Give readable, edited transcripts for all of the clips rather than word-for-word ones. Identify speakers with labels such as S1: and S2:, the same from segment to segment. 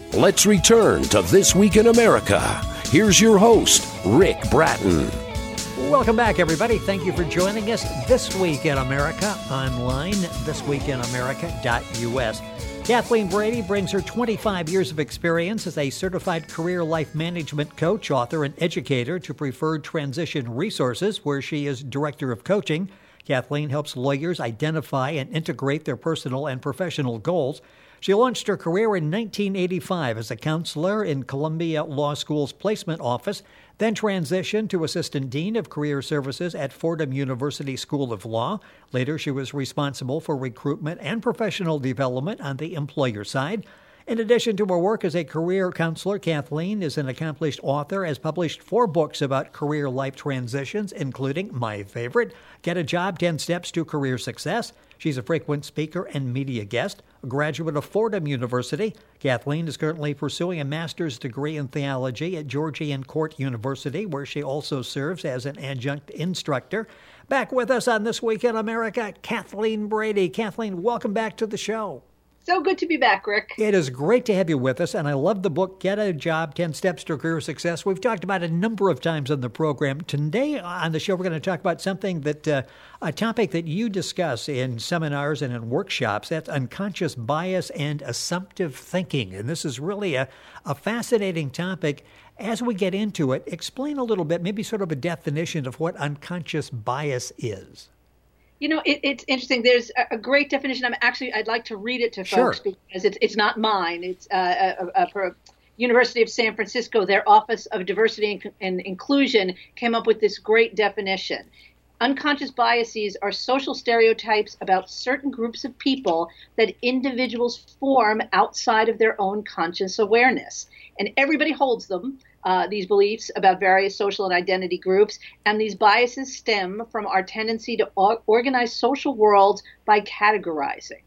S1: Let's return to This Week in America. Here's your host, Rick Bratton.
S2: Welcome back, everybody. Thank you for joining us This Week in America online, thisweekinamerica.us. Kathleen Brady brings her 25 years of experience as a certified career life management coach, author, and educator to Preferred Transition Resources, where she is director of coaching. Kathleen helps lawyers identify and integrate their personal and professional goals. She launched her career in 1985 as a counselor in Columbia Law School's placement office, then transitioned to assistant dean of career services at Fordham University School of Law. Later, she was responsible for recruitment and professional development on the employer side. In addition to her work as a career counselor, Kathleen is an accomplished author, has published 4 books about career life transitions, including my favorite, Get a Job, 10 Steps to Career Success. She's a frequent speaker and media guest, a graduate of Fordham University. Kathleen is currently pursuing a master's degree in theology at Georgian Court University, where she also serves as an adjunct instructor. Back with us on This Week in America, Kathleen Brady. Kathleen, welcome back to the show.
S3: So good to be back, Rick.
S2: It is great to have you with us, and I love the book, Get a Job, 10 Steps to Career Success. We've talked about it a number of times on the program. Today on the show, we're going to talk about something that, a topic that you discuss in seminars and in workshops. That's unconscious bias and assumptive thinking. And this is really a fascinating topic. As we get into it, explain a little bit, maybe sort of a definition of what unconscious bias is.
S3: You know, it's interesting. There's a great definition. I'd like to read it to folks because it's not mine. It's for University of San Francisco. Their Office of Diversity and Inclusion came up with this great definition. Unconscious biases are social stereotypes about certain groups of people that individuals form outside of their own conscious awareness. And everybody holds them. These beliefs about various social and identity groups, and these biases stem from our tendency to organize social worlds by categorizing.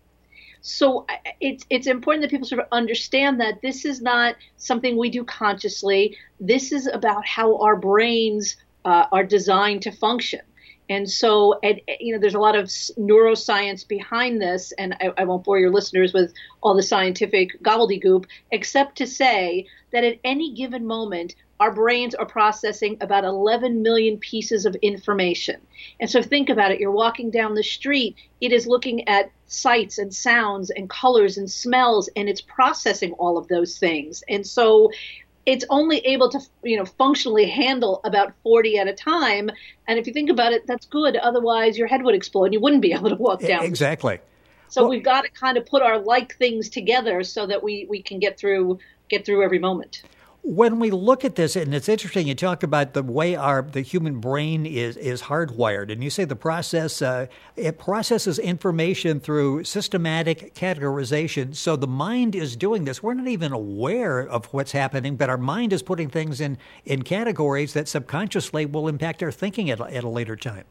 S3: So it's important that people sort of understand that this is not something we do consciously. This is about how our brains are designed to function. And so, there's a lot of neuroscience behind this, and I won't bore your listeners with all the scientific gobbledygook, except to say that at any given moment, our brains are processing about 11 million pieces of information. And so think about it. You're walking down the street. It is looking at sights and sounds and colors and smells, and it's processing all of those things. And so it's only able to, functionally handle about 40 at a time. And if you think about it, that's good. Otherwise, your head would explode. You wouldn't be able to walk down.
S2: Exactly.
S3: So we've got to kind of put our like things together so that we can get through every moment.
S2: When we look at this, and it's interesting, you talk about the way the human brain is hardwired, and you say the process, it processes information through systematic categorization. So the mind is doing this. We're not even aware of what's happening, but our mind is putting things in categories that subconsciously will impact our thinking at a later time.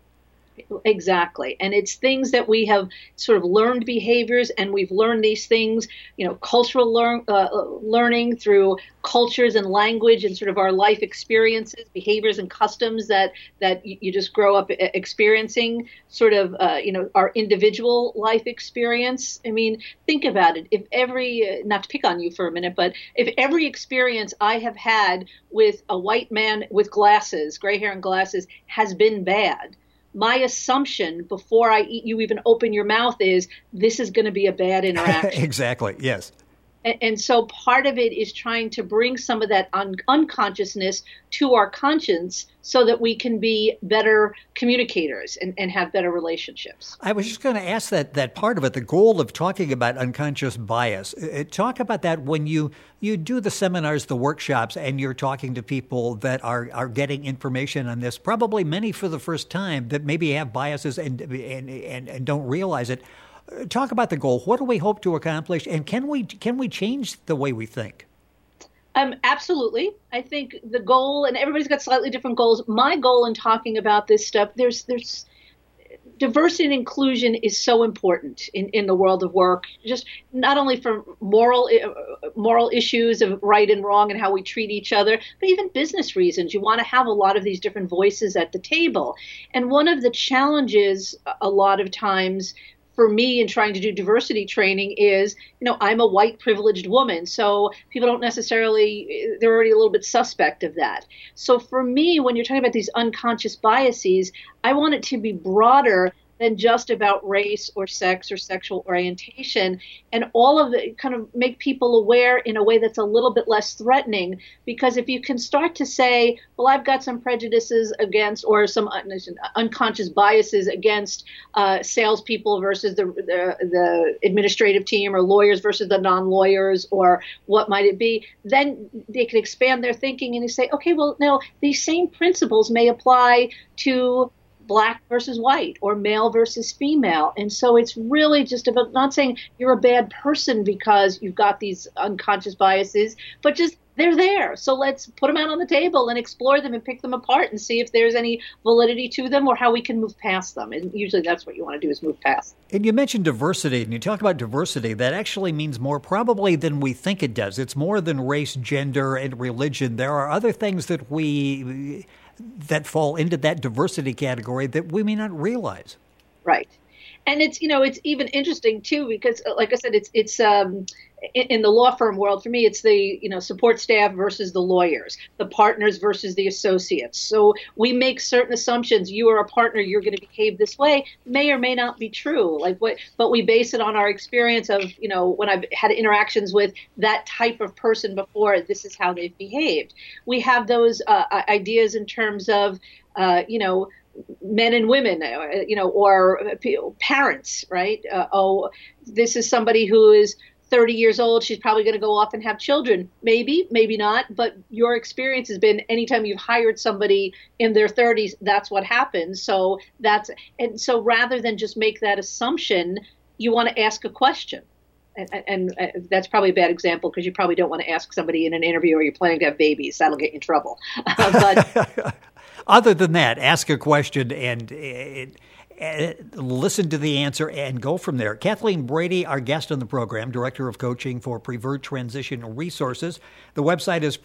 S3: Exactly. And it's things that we have sort of learned behaviors, and we've learned these things, cultural learning through cultures and language and sort of our life experiences, behaviors and customs that you just grow up experiencing, sort of, our individual life experience. I mean, think about it. If not to pick on you for a minute, but if every experience I have had with a white man with glasses, gray hair and glasses, has been bad, my assumption before you even open your mouth is this is going to be a bad interaction.
S2: Exactly. Yes.
S3: And so part of it is trying to bring some of that unconsciousness to our conscience so that we can be better communicators and have better relationships.
S2: I was just going to ask that part of it, the goal of talking about unconscious bias. Talk about that when you do the seminars, the workshops, and you're talking to people that are getting information on this, probably many for the first time that maybe have biases and don't realize it. Talk about the goal. What do we hope to accomplish, and can we change the way we think?
S3: Absolutely. I think the goal, and everybody's got slightly different goals. My goal in talking about this stuff, there's diversity and inclusion is so important in the world of work, just not only for moral issues of right and wrong and how we treat each other, but even business reasons. You want to have a lot of these different voices at the table. And one of the challenges a lot of times for me in trying to do diversity training is, I'm a white privileged woman. So people don't necessarily, they're already a little bit suspect of that. So for me, when you're talking about these unconscious biases, I want it to be broader than just about race or sex or sexual orientation, and all of it kind of make people aware in a way that's a little bit less threatening. Because if you can start to say, well, I've got some prejudices against or some unconscious biases against salespeople versus the administrative team, or lawyers versus the non-lawyers, or what might it be, then they can expand their thinking and they say, okay, well, no, these same principles may apply to Black versus white or male versus female. And so it's really just about not saying you're a bad person because you've got these unconscious biases, but just they're there. So let's put them out on the table and explore them and pick them apart and see if there's any validity to them or how we can move past them. And usually that's what you want to do, is move past.
S2: And you mentioned diversity, and you talk about diversity. That actually means more probably than we think it does. It's more than race, gender, and religion. There are other things that that fall into that diversity category that we may not realize.
S3: Right. And it's even interesting too, because like I said, it's in the law firm world, for me, it's the, support staff versus the lawyers, the partners versus the associates. So we make certain assumptions. You are a partner, you're going to behave this way, may or may not be true. But we base it on our experience of, when I've had interactions with that type of person before, this is how they've behaved. We have those ideas in terms of, men and women, or parents, right? This is somebody who is 30 years old. She's probably going to go off and have children. Maybe, maybe not. But your experience has been anytime you've hired somebody in their 30s, that's what happens. So rather than just make that assumption, you want to ask a question. And that's probably a bad example because you probably don't want to ask somebody in an interview, or you're planning to have babies. That'll get you in trouble. But
S2: other than that, ask a question and listen to the answer and go from there. Kathleen Brady, our guest on the program, Director of Coaching for Preferred Transition Resources. The website is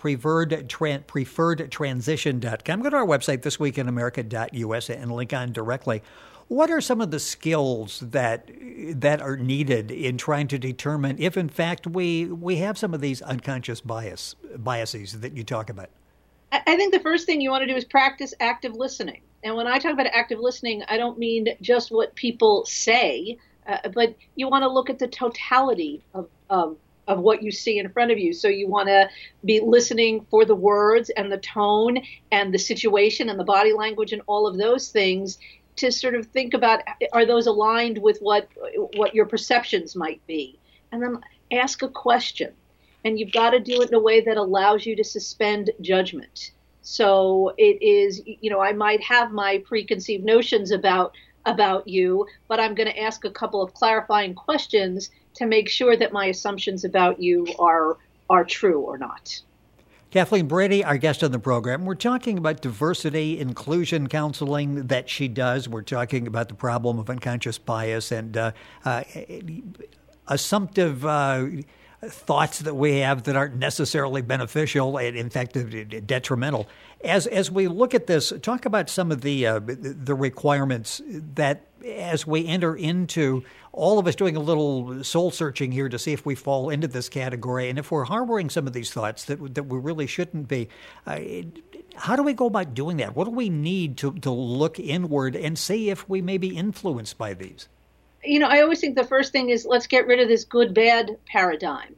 S2: preferredtransition.com. Go to our website, thisweekinamerica.us, and link on directly. What are some of the skills that are needed in trying to determine if, in fact, we have some of these unconscious biases that you talk about?
S3: I think the first thing you want to do is practice active listening. And when I talk about active listening, I don't mean just what people say, but you want to look at the totality of what you see in front of you. So you want to be listening for the words and the tone and the situation and the body language and all of those things to sort of think about, are those aligned with what your perceptions might be? And then ask a question. And you've got to do it in a way that allows you to suspend judgment. So it is, I might have my preconceived notions about you, but I'm going to ask a couple of clarifying questions to make sure that my assumptions about you are true or not.
S2: Kathleen Brady, our guest on the program. We're talking about diversity inclusion counseling that she does. We're talking about the problem of unconscious bias and assumptive thoughts that we have that aren't necessarily beneficial and, in fact, detrimental. As we look at this, talk about some of the requirements that, as we enter into, all of us doing a little soul searching here to see if we fall into this category, and if we're harboring some of these thoughts that we really shouldn't be. How do we go about doing that? What do we need to look inward and see if we may be influenced by these?
S3: I always think the first thing is let's get rid of this good-bad paradigm.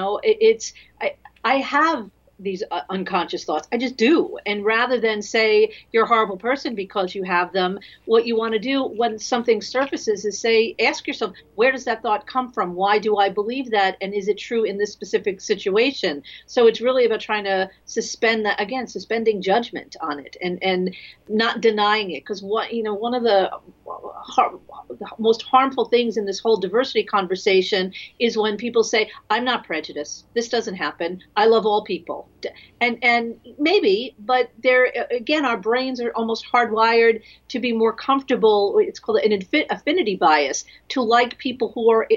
S3: I have these unconscious thoughts. I just do. And rather than say you're a horrible person because you have them, what you want to do when something surfaces is ask yourself, where does that thought come from? Why do I believe that? And is it true in this specific situation? So it's really about trying to suspending judgment on it and not denying it. Because one of the most harmful things in this whole diversity conversation is when people say, I'm not prejudiced. This doesn't happen. I love all people. people. And maybe, but there again, our brains are almost hardwired to be more comfortable. It's called an affinity bias, to like people who are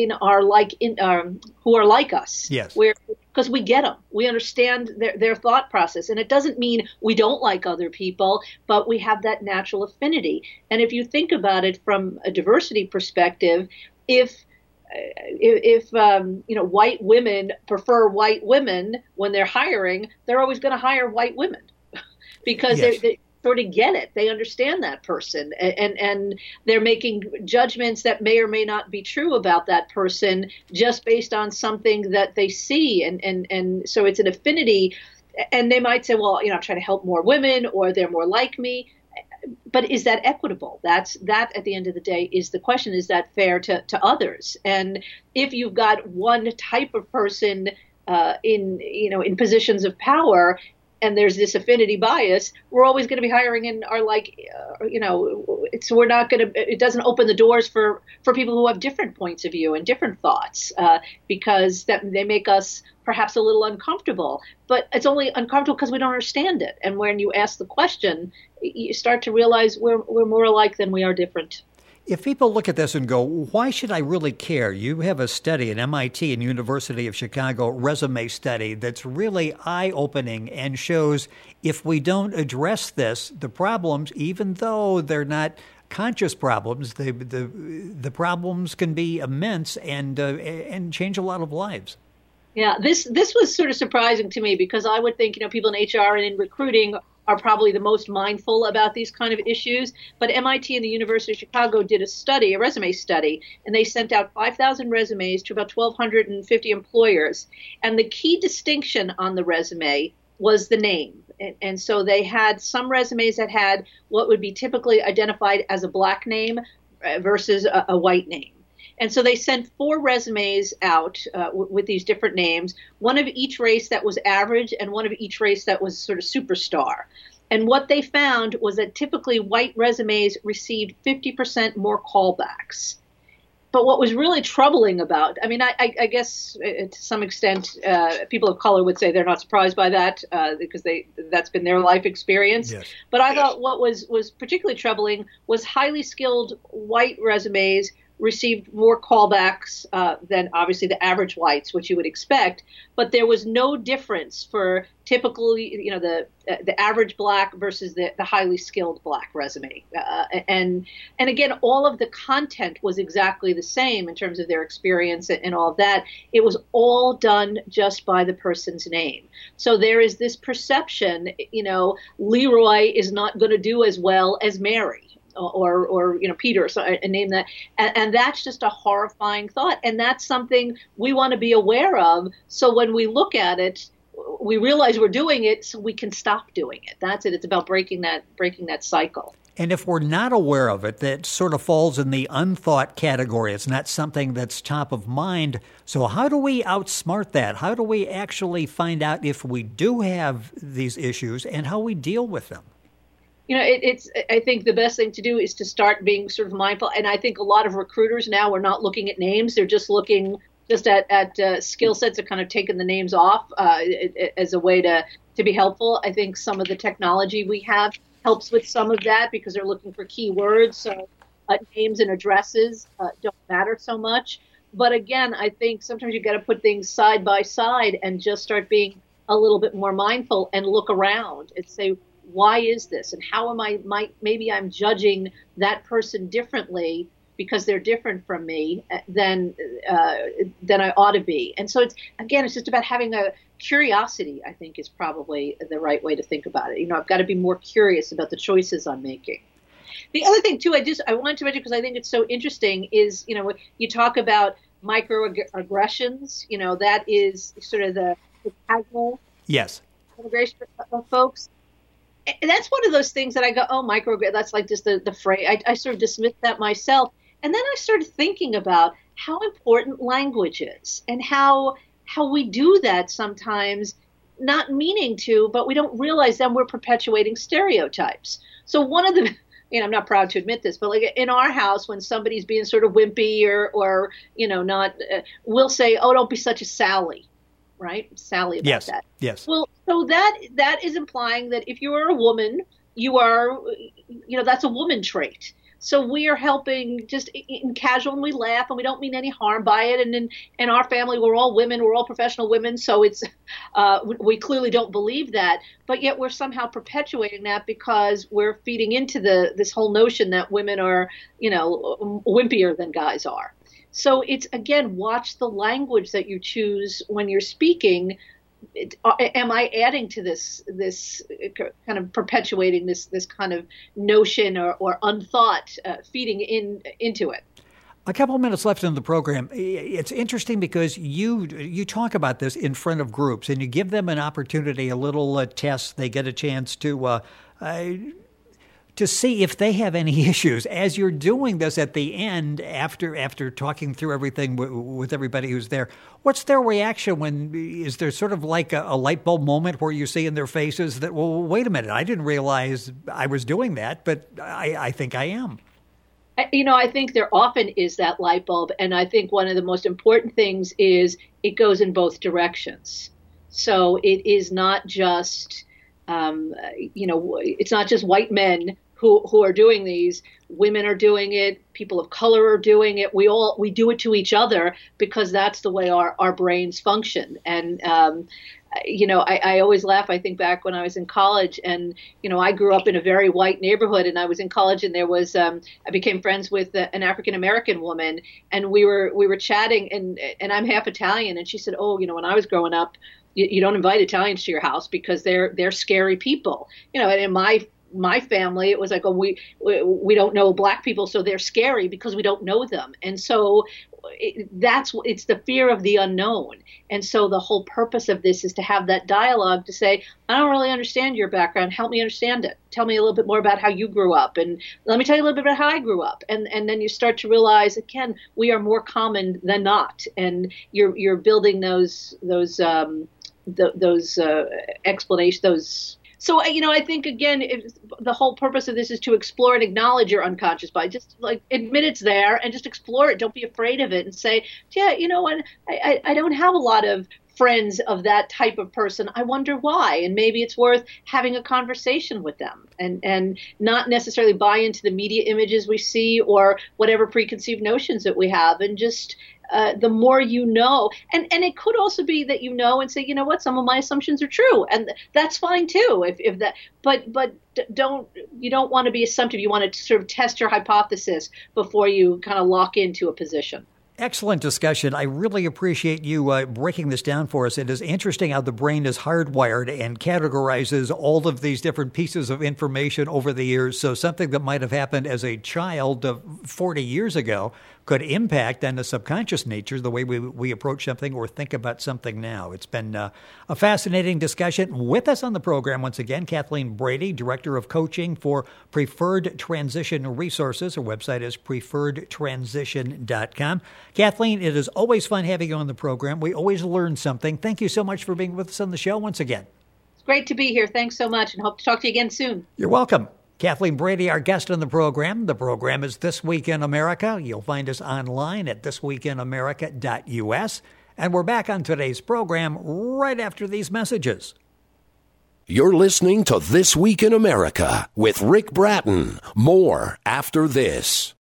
S3: who are like us.
S2: Yes.
S3: Because we get them, we understand their thought process, and it doesn't mean we don't like other people, but we have that natural affinity. And if you think about it from a diversity perspective, if white women prefer white women when they're hiring, they're always going to hire white women because
S2: yes.
S3: they sort of get it. They understand that person, and they're making judgments that may or may not be true about that person just based on something that they see. And so it's an affinity, and they might say, well, I'm trying to help more women, or they're more like me. But is that equitable? That at the end of the day is the question. Is that fair to others? And if you've got one type of person in positions of power, and there's this affinity bias, we're always going to be hiring in our we're not going to. It doesn't open the doors for people who have different points of view and different thoughts, because they make us perhaps a little uncomfortable. But it's only uncomfortable because we don't understand it. And when you ask the question, you start to realize we're more alike than we are different.
S2: If people look at this and go, why should I really care? You have a study, an MIT and University of Chicago resume study that's really eye-opening and shows if we don't address this, the problems, even though they're not conscious problems, the problems can be immense and change a lot of lives.
S3: Yeah, this was sort of surprising to me, because I would think, people in HR and in recruiting are probably the most mindful about these kind of issues. But MIT and the University of Chicago did a resume study, and they sent out 5,000 resumes to about 1,250 employers. And the key distinction on the resume was the name. And so they had some resumes that had what would be typically identified as a black name versus a white name. And so they sent 4 resumes out with these different names, one of each race that was average and one of each race that was sort of superstar. And what they found was that typically white resumes received 50% more callbacks. But what was really troubling about, I guess to some extent, people of color would say they're not surprised by that because that's been their life experience.
S2: Yes.
S3: But I thought what was particularly troubling was highly skilled white resumes received more callbacks than obviously the average whites, which you would expect. But there was no difference for typically, the average black versus the highly skilled black resume. And again, all of the content was exactly the same in terms of their experience and all of that. It was all done just by the person's name. So there is this perception, Leroy is not going to do as well as Mary. Or Peter, so a name that, and that's just a horrifying thought, and that's something we want to be aware of. So when we look at it, we realize we're doing it, so we can stop doing it. That's it. It's about breaking that cycle.
S2: And if we're not aware of it, that sort of falls in the unthought category. It's not something that's top of mind. So how do we outsmart that? How do we actually find out if we do have these issues and how we deal with them?
S3: I think the best thing to do is to start being sort of mindful. And I think a lot of recruiters now are not looking at names. They're just looking at skill sets and kind of taking the names off as a way to be helpful. I think some of the technology we have helps with some of that because they're looking for keywords. So names and addresses don't matter so much. But again, I think sometimes you've got to put things side by side and just start being a little bit more mindful and look around and say, why is this? And how am maybe I'm judging that person differently because they're different from me than I ought to be. And so it's just about having a curiosity, I think, is probably the right way to think about it. I've got to be more curious about the choices I'm making. The other thing, too, I wanted to mention because I think it's so interesting is, you talk about microaggressions, that is sort of the casual immigration folks. And that's one of those things that I go, oh, that's like just the phrase. I sort of dismissed that myself. And then I started thinking about how important language is and how we do that sometimes, not meaning to, but we don't realize then we're perpetuating stereotypes. So one of the, I'm not proud to admit this, but like in our house, when somebody's being sort of wimpy or not, we'll say, oh, don't be such a Sally. right? Sally about that.
S2: Yes.
S3: Well, so that is implying that if you are a woman, you are, that's a woman trait. So we are helping just in casual, and we laugh, and we don't mean any harm by it. And in our family, we're all women, we're all professional women. So it's we clearly don't believe that, but yet we're somehow perpetuating that because we're feeding into this whole notion that women are, wimpier than guys are. So it's, again, watch the language that you choose when you're speaking. Am I adding to this kind of perpetuating this kind of notion or unthought, feeding into it?
S2: A couple of minutes left in the program. It's interesting because you talk about this in front of groups, and you give them an opportunity, a little test. They get a chance to see if they have any issues. As you're doing this at the end, after talking through everything with everybody who's there, what's their reaction is there sort of like a light bulb moment where you see in their faces that, well, wait a minute, I didn't realize I was doing that, but I think I am.
S3: I think there often is that light bulb, and I think one of the most important things is it goes in both directions. So it is not just, it's not just white men who are doing these. Women are doing it. People of color are doing it. We do it to each other because that's the way our brains function. And, I always laugh. I think back when I was in college, and, I grew up in a very white neighborhood, and I was in college, and there was, I became friends with an African-American woman, and we were chatting, and I'm half Italian. And she said, oh, when I was growing up, you don't invite Italians to your house because they're scary people, and in my family, it was like, oh, we don't know black people, so they're scary because we don't know them. And so it's the fear of the unknown. And so the whole purpose of this is to have that dialogue to say, I don't really understand your background. Help me understand it. Tell me a little bit more about how you grew up. And let me tell you a little bit about how I grew up. And then you start to realize, again, we are more common than not. And you're building those explanations, So, I think, again, the whole purpose of this is to explore and acknowledge your unconscious bias. Just admit it's there and just explore it. Don't be afraid of it and say, yeah, what? I don't have a lot of friends of that type of person. I wonder why. And maybe it's worth having a conversation with them and not necessarily buy into the media images we see or whatever preconceived notions that we have, and just the more you know, and it could also be that and say, you know what, some of my assumptions are true, and that's fine too. If that, but you don't want to be assumptive. You want to sort of test your hypothesis before you kind of lock into a position.
S2: Excellent discussion. I really appreciate you breaking this down for us. It is interesting how the brain is hardwired and categorizes all of these different pieces of information over the years. So something that might have happened as a child 40 years ago could impact on the subconscious nature, the way we approach something or think about something now. It's been a fascinating discussion. With us on the program, once again, Kathleen Brady, Director of Coaching for Preferred Transition Resources. Her website is preferredtransition.com. Kathleen, it is always fun having you on the program. We always learn something. Thank you so much for being with us on the show once again.
S3: It's great to be here. Thanks so much, and hope to talk to you again soon.
S2: You're welcome. Kathleen Brady, our guest on the program. The program is This Week in America. You'll find us online at thisweekinamerica.us. And we're back on today's program right after these messages.
S1: You're listening to This Week in America with Rick Bratton. More after this.